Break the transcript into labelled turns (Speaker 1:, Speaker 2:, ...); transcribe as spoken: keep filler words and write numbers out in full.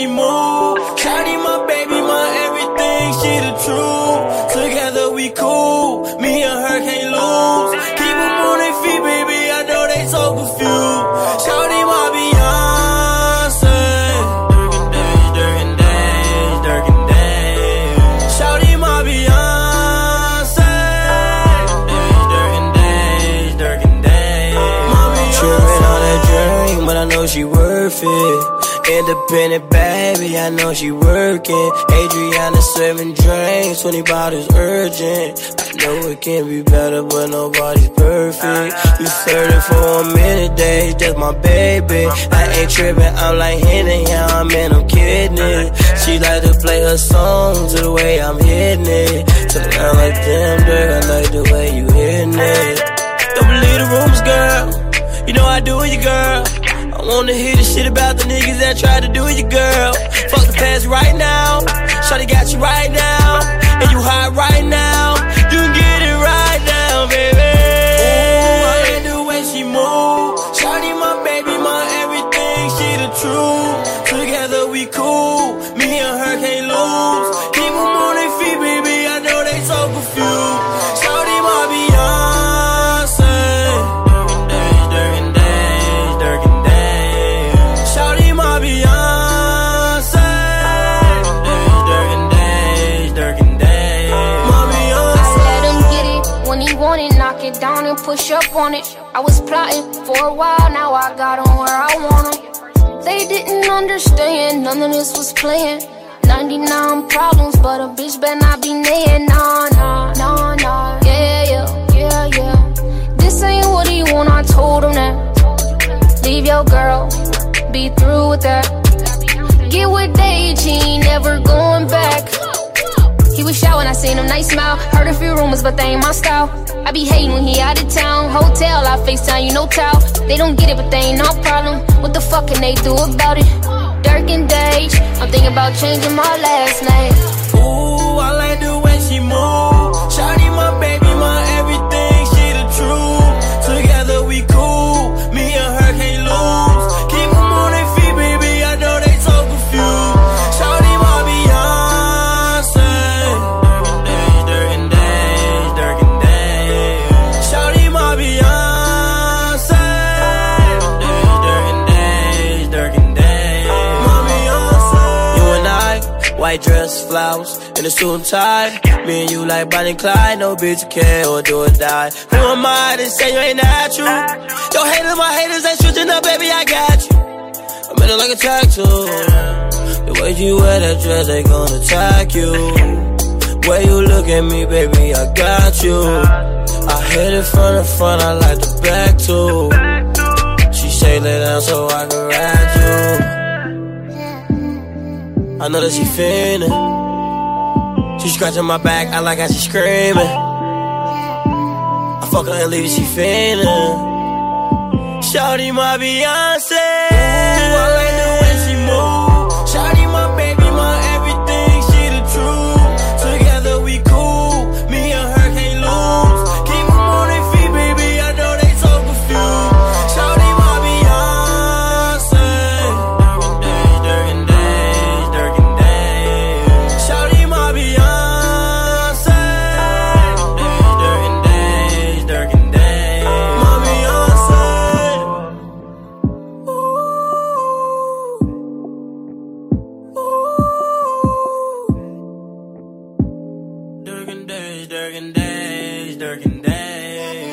Speaker 1: she move. Shawty my baby, my everything, she the truth. Together we cool, me and her can't lose. Keep them on their feet, baby, I know they so confused. Shawty my Beyonce. Durkin days, Durkin days, Shawty my Beyonce. Durkin days, Durkin days. Trippin' on that drink, but I know she worth it. Independent baby, I know she working. Adriana serving drinks, twenty bottles urgent. I know it can be better, but nobody's perfect. You flirting for a minute, days, that's my baby. I ain't tripping, I'm like Henny, yeah, I'm in, I'm kidding it. She like to play her songs the way I'm hitting it. Turn around like damn, girl, I like the way you hitting it. Don't believe the rumors, girl, you know I do it, you girl. I wanna hear the shit about the niggas that tried to do you, girl. Fuck the past right now. Shawty got you right now, and you hot right now. You can get it right now, baby. Ooh, I like the way she move. Shawty my baby, my everything, she the truth. Together we cool, me and her can't lose. Keep them on their feet, baby, I know they so confused. Shawty my Beyonce. Durkin days, Durkin days, Shawty my Beyonce. Durkin days, Durkin days, my Beyonce.
Speaker 2: I let him get it when he want it, knock it down and push up on it. I was plotting for a while, now I got him where I want him. They didn't understand, none of this was playing. ninety-nine problems, but a bitch better not be naying. Nah, nah, nah, nah, yeah, yeah, yeah, yeah. This ain't what he want, I told him that. Leave your girl, be through with that. Get with Dage, he ain't never going back. He was shy when I seen him, nice smile. Heard a few rumors, but they ain't my style. I be hating when he out of town. Hotel, I FaceTime, you know towel. They don't get it, but they ain't no problem. What the fuck can they do about it? Durkin days, I'm thinking about changing my last name.
Speaker 1: Ooh, I like the way she move. Shawty my baby, my everything, she the truth. Together we cool, me and her can't lose. Keep them on their feet, baby, I know they so confused. Shawty my Beyonce. Durkin days, Durkin days, Shawty my Beyonce. Durkin days, Durkin days, my Beyonce. You and I, white dress, flowers, in a suit and tie. Me and you like Bonnie and Clyde, no bitch care or do or die. Who am I to say you ain't natural? Your haters, my haters ain't switching up, baby, I got you. I'm in it like a tattoo. The way you wear that dress, they gon' attack you. Way you look at me, baby, I got you. I hit it from the front, I like the back too. She say lay down so I can ride you. I know that she feelin'. She scratching my back, I like how she screamin'. I fuck her and leave it, she feelin'. Shawty my Beyonce. Ooh, I like the way she move. Shawty my baby, my everything, she the truth. Together we cool, me and her can't lose. Keep them on their feet, baby, I know they so confused. Shawty my Beyonce. Durkin days, Durkin days, Shawty my Beyonce. Durkin days, Durkin days, my Beyonce. Durkin days, Durkin days, Durkin days.